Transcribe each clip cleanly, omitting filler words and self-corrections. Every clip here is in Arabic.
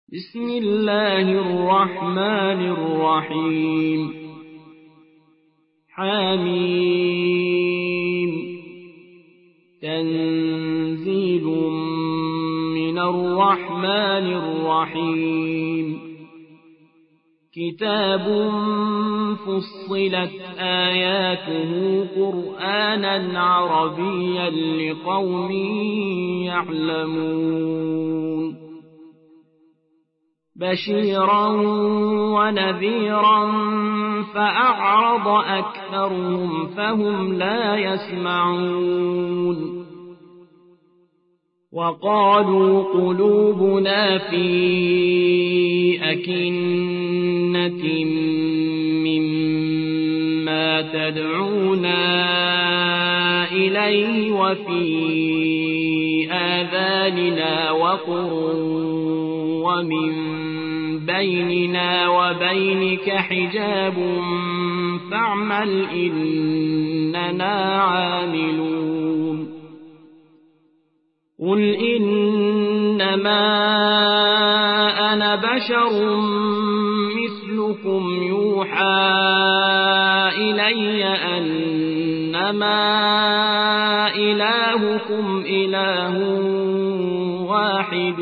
بسم الله الرحمن الرحيم حميم تنزيل من الرحمن الرحيم كتاب فصلت آياته قرآنا عربيا لقوم يعلمون بشيرا ونذيرا فأعرض أكثرهم فهم لا يسمعون وقالوا قلوبنا في أكنة مما تدعونا إليه وفي آذاننا وقر ومن بيننا وبينك حجاب فاعمل إننا عاملون قل إنما أنا بشر مثلكم يوحى إلي أنما إلهكم إله واحد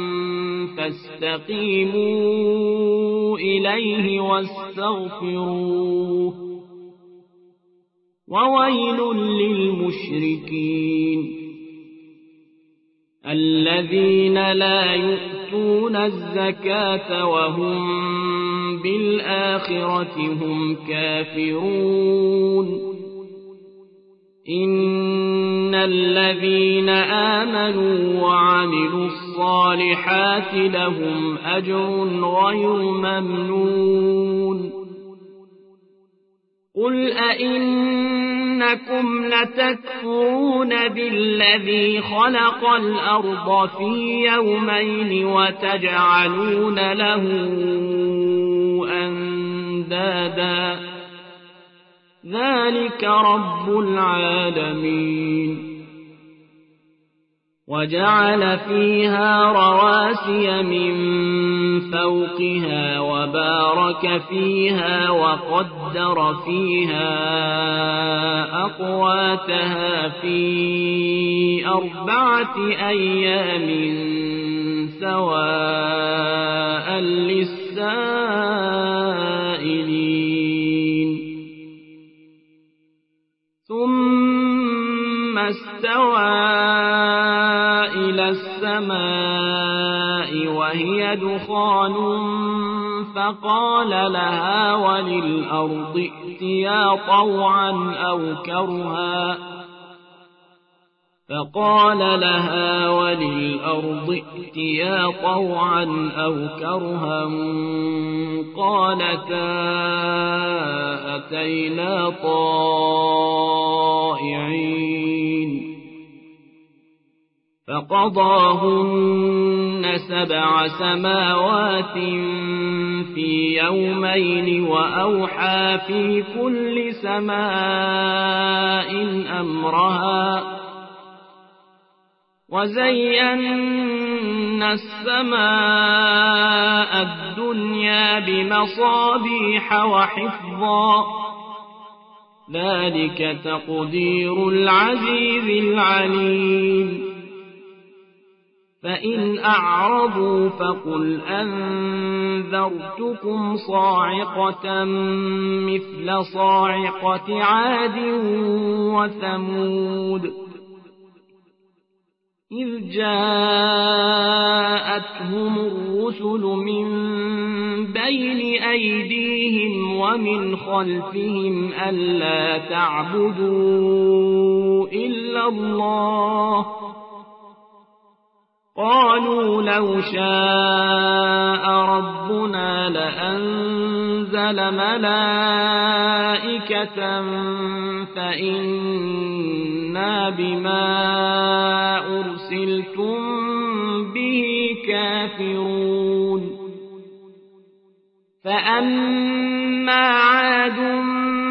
فاستقيموا إليه واستغفروه وويل للمشركين الذين لا يؤتون الزكاة وهم بالآخرة هم كافرون إن الذين آمنوا وعملوا الصالحات لهم أجر غير ممنون قل أئنكم لتكفرون بالذي خلق الأرض في يومين وتجعلون له أندادا ذلك رب العالمين وجعل فيها رواسي من فوقها وبارك فيها وقدر فيها أقواتها في 4 أيام سواء للسائلين ثم استوى إلى السماء وهي دخان فقال لها وللأرض ائتيا طوعا أو كرها قالتا أتينا طائعين فقضاهن 7 سماوات في يومين وأوحى في كل سماء أمرها وزينا السماء الدنيا بمصابيح وحفظا ذلك تقدير العزيز العليم فإن أعرضوا فقل أنذرتكم صاعقة مثل صاعقة عاد وثمود إذ جاءتهم الرسل من بين أيديهم ومن خلفهم ألا تعبدوا إلا الله قالوا لو شاء ربنا لأنزل ملائكة فإنا بما أرسلتم به كافرون فأما عاد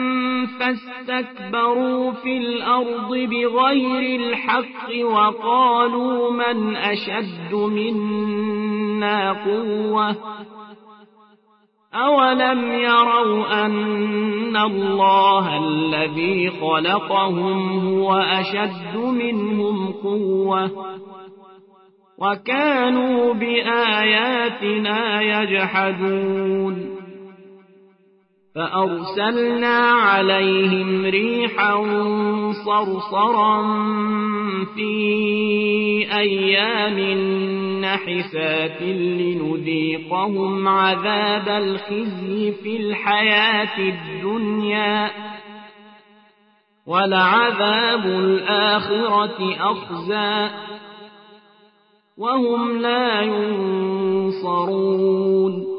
فاستكبروا في الأرض بغير الحق وقالوا من أشد منا أدنى قوة أولم يروا أن الله الذي خلقهم هو أشد منهم قوة وكانوا بآياتنا يجحدون فأرسلنا عليهم ريحا صرصرا في أيام نحسات لنذيقهم عذاب الخزي في الحياة الدنيا ولعذاب الآخرة أخزى وهم لا ينصرون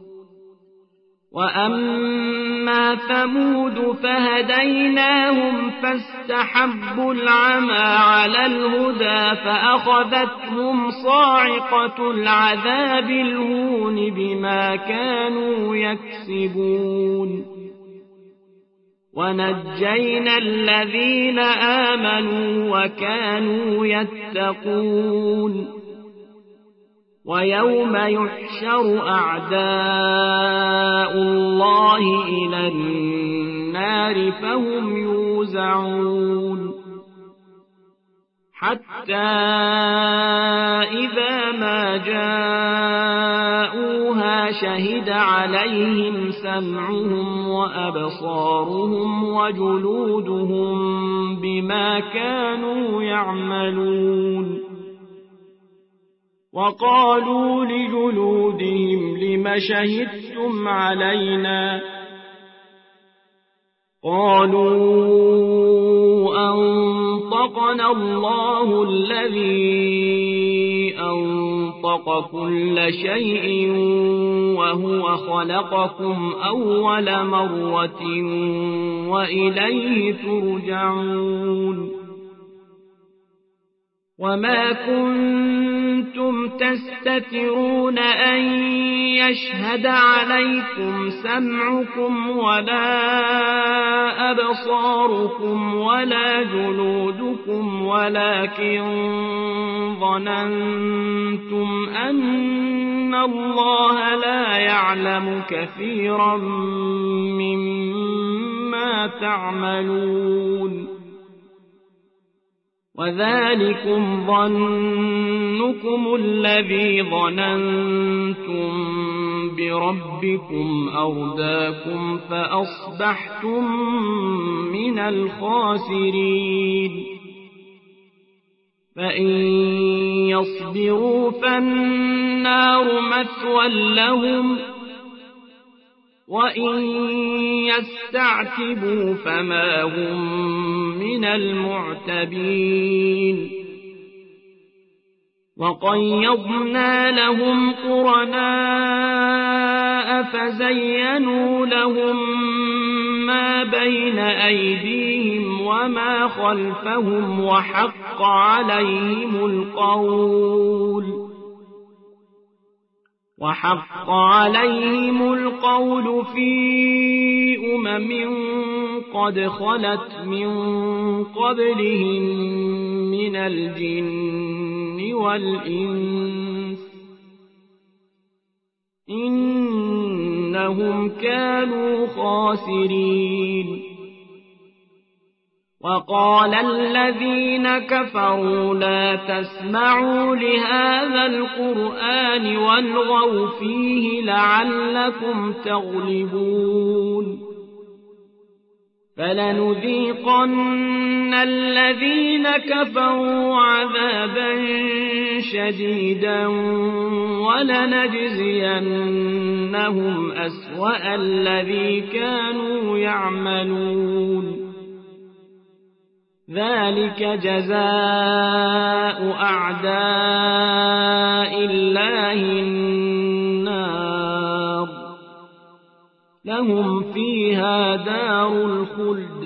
وأما ثمود فهديناهم فاستحبوا العمى على الهدى فأخذتهم صاعقة العذاب الهون بما كانوا يكسبون ونجينا الذين آمنوا وكانوا يتقون ويوم يحشر أعداء الله إلى النار فهم يوزعون حتى إذا ما جاءوها شهد عليهم سمعهم وأبصارهم وجلودهم بما كانوا يعملون وقالوا لجلودهم لم شهدتم علينا قالوا أنطقنا الله الذي أنطق كل شيء وهو خلقكم أول مرة وإليه ترجعون وما كنتم تستترون أن يشهد عليكم سمعكم ولا أبصاركم ولا جلودكم ولكن ظننتم أن الله لا يعلم كثيرا مما تعملون وذلكم ظنكم الذي ظننتم بربكم أرداكم فأصبحتم من الخاسرين فإن يصبروا فالنار مثوى لهم وإن يستعتبوا فما هم من المعتبين وقيضنا لهم قرناء فزينوا لهم ما بين أيديهم وما خلفهم وحق عليهم القول في قد خلت من قبلهم من الجن والإنس إنهم كانوا خاسرين وقال الذين كفروا لا تسمعوا لهذا القرآن والغوا فيه لعلكم تغلبون فلنذيقن الذين كفروا عذابا شديدا ولنجزينهم أسوأ الذي كانوا يعملون ذلك جزاء أعداء الله النار لهم فيها دار الخلد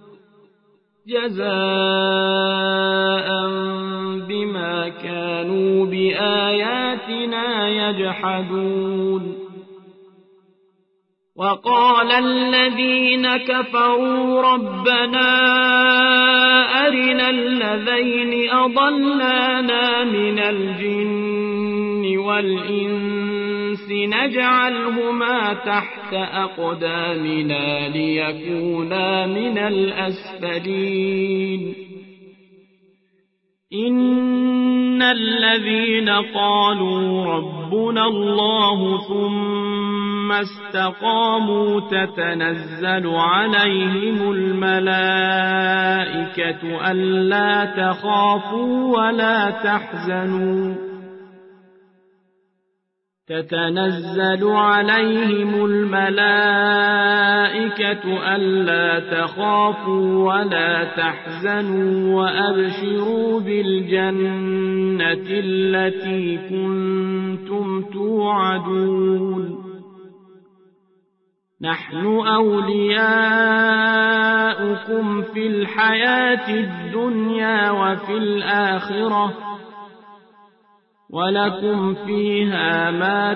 جزاء بما كانوا بآياتنا يجحدون وقال الذين كفروا ربنا أرنا الذين أضلانا من الجن والإنس نجعلهما تحت أقدامنا ليكونا من الأسفلين إن الذين قالوا ربنا الله ثم استقاموا تتنزل عليهم الملائكة ألا تخافوا ولا تحزنوا تتنزل عليهم الملائكة ألا تخافوا ولا تحزنوا وأبشروا بالجنة التي كنتم توعدون نحن أولياؤكم في الحياة الدنيا وفي الآخرة ولكم فيها ما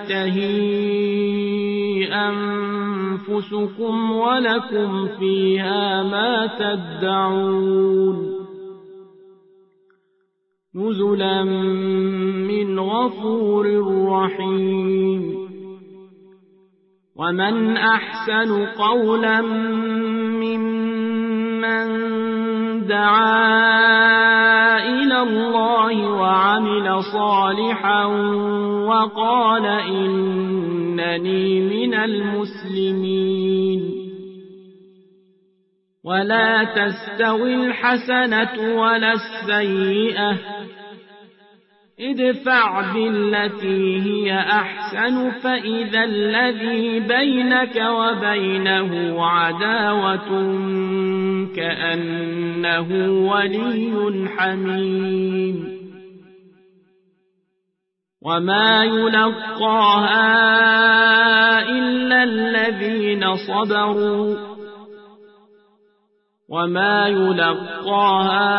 تشتهي أنفسكم ولكم فيها ما تدعون نزلا من غفور رحيم ومن أحسن قولا ممن دعا إلى الله وعمل صالحا وقال إنني من المسلمين ولا تستوي الحسنة ولا السيئة ادفع بالتي هي أحسن فإذا الذي بينك وبينه عداوة كأنه ولي حميم وما يلقاها إلا الذين صبروا وما يلقاها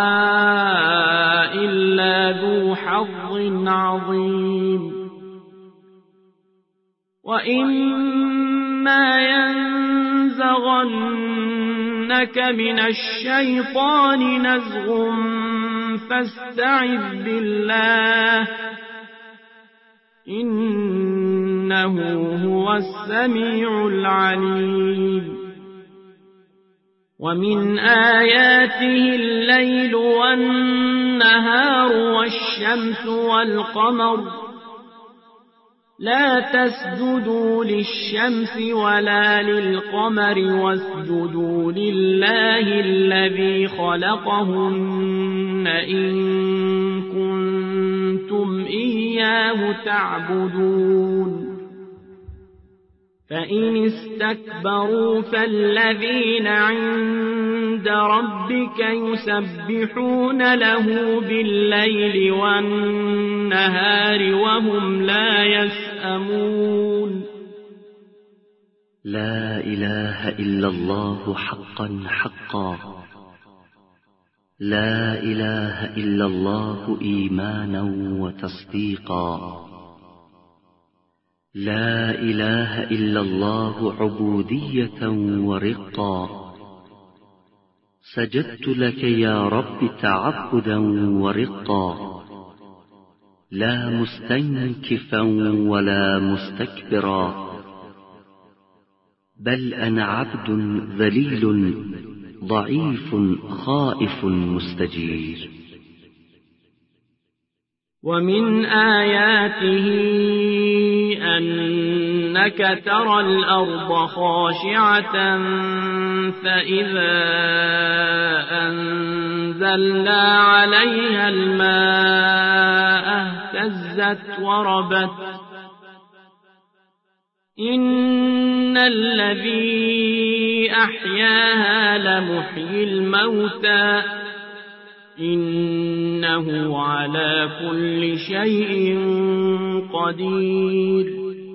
إلا ذو حظ عظيم وإما ينزغنك من الشيطان نزغ فاستعذ بالله إنه هو السميع العليم ومن آياته الليل والنهار والشمس والقمر لا تسجدوا للشمس ولا للقمر واسجدوا لله الذي خلقهن إن كنتم إياه تعبدون فإن استكبروا فالذين عند ربك يسبحون له بالليل والنهار وهم لا يسأمون لا إله إلا الله حقا حقا لا إله إلا الله إيمانا وتصديقا لا إله إلا الله عبودية ورقا سجدت لك يا رب تعبدا ورقا لا مستنكفا ولا مستكبرا بل أنا عبد ذليل ضعيف خائف مستجير ومن آياته أنك ترى الأرض خاشعة فإذا أنزلنا عليها الماء اهتزت وربت إن الذي أحياها لمحيي الموتى إنه على كل شيء قدير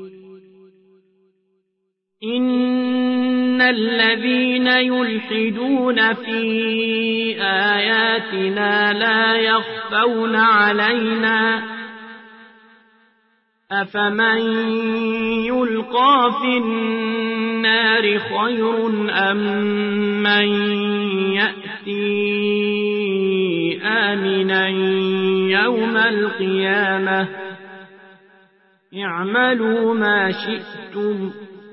إن الذين يلحدون في آياتنا لا يخفون علينا أفمن يلقى في النار خير أم من يأتي آمنا يوم القيامة اعملوا ما شئتم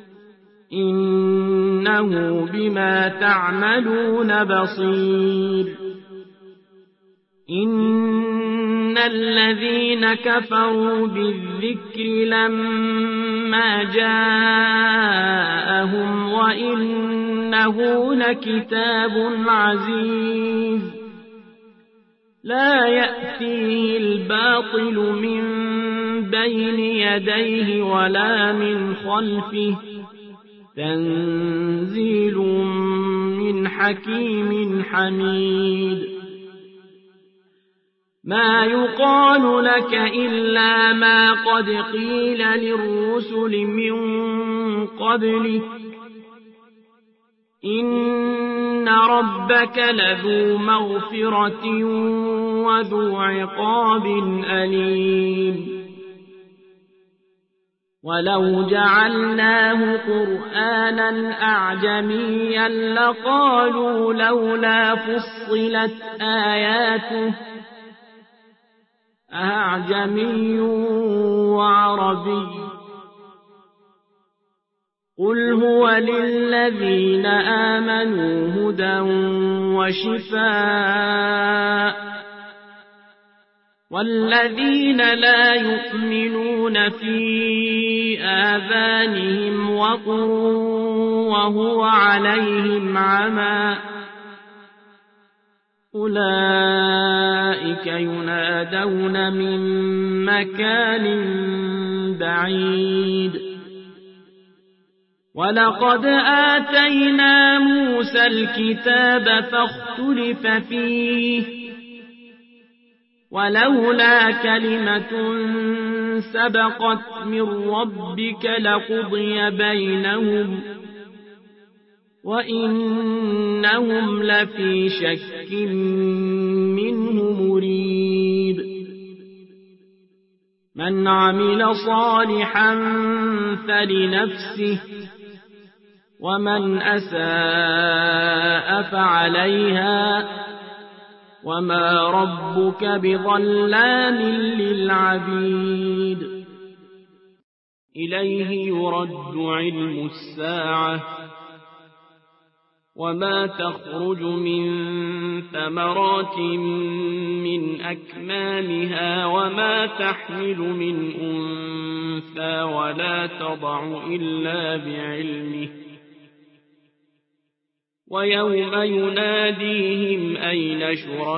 إنه بما تعملون بصير إن الذين كفروا بالذكر لما جاءهم وإنه لكتاب عزيز لا يأتيه الباطل من بين يديه ولا من خلفه تنزيل من حكيم حميد ما يقال لك إلا ما قد قيل للرسل من قبلك إن ربك لذو مغفرة وذو عقاب أليم ولو جعلناه قرآنا أعجميا لقالوا لولا فصلت آياته أعجمي وعربي قل هو للذين آمنوا هدى وشفاء والذين لا يؤمنون في آذانهم وقر وهو عليهم عمى أولئك ينادون من مكان بعيد ولقد آتينا موسى الكتاب فاختلف فيه ولولا كلمة سبقت من ربك لقضي بينهم وإنهم لفي شك منه مريب من عمل صالحا فلنفسه ومن أساء فعليها وما ربك بظلام للعبيد إليه يرد علم الساعة وما تخرج من ثمرات من أكمامها وما تحمل من أنثى ولا تضع إلا بعلمه ويوم يناديهم أين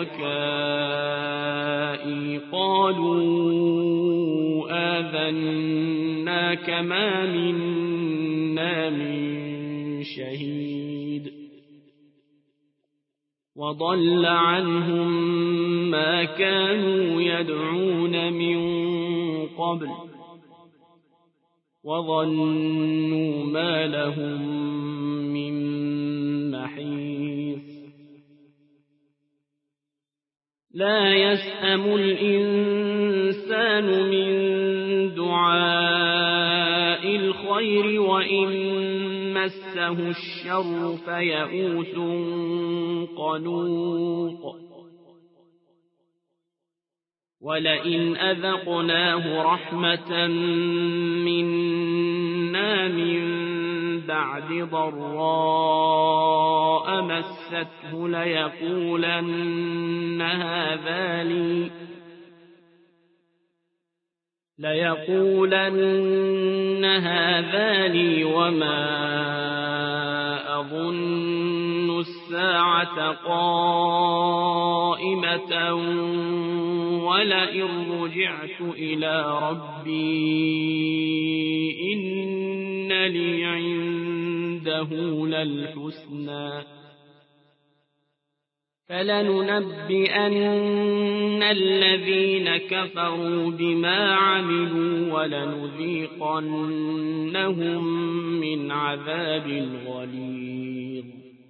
شركائي قالوا آذناك ما منا من شهيد وضل عنهم ما كانوا يدعون من قبل وظنوا ما لهم من محيص لا يسأم الإنسان من دعاء الخير وإن مسه الشر فيئوس قنوط ولئن أذقناه رحمة منا من بعد ضراء مسته ليقولن هذا لي وما أظن الساعة قائمة ولئن رجعت إلى ربي إن لي عنده للحسنى فلننبئن الذين كفروا بما عملوا ولنذيقنهم من عذاب غليظ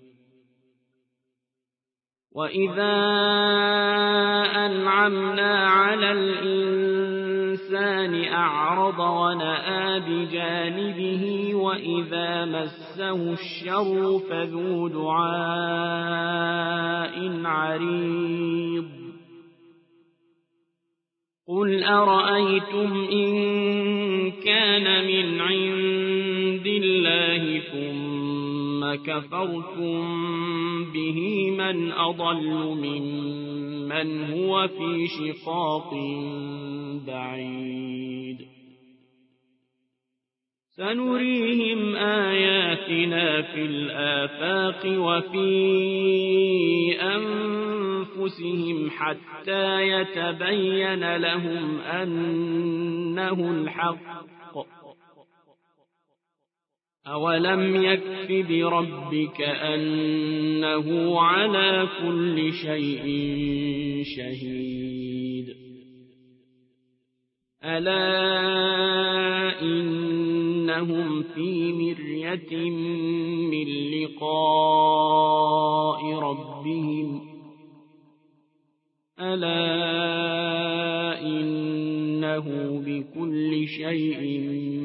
وإذا أنعمنا على الإنسان أعرض ونأى بجانبه وإذا مسه الشر فذو دعاء عريض قل أرأيتم إن كان من عند الله ثم كفرتم به من أضل ممن هو في شقاق بعيد سنريهم آياتنا في الآفاق وفي أنفسهم حتى يتبين لهم أنه الحق أولم يكف بربك أنه على كل شيء شهيد ألا إنهم في مرية من لقاء ربهم ألا إنه بكل شيء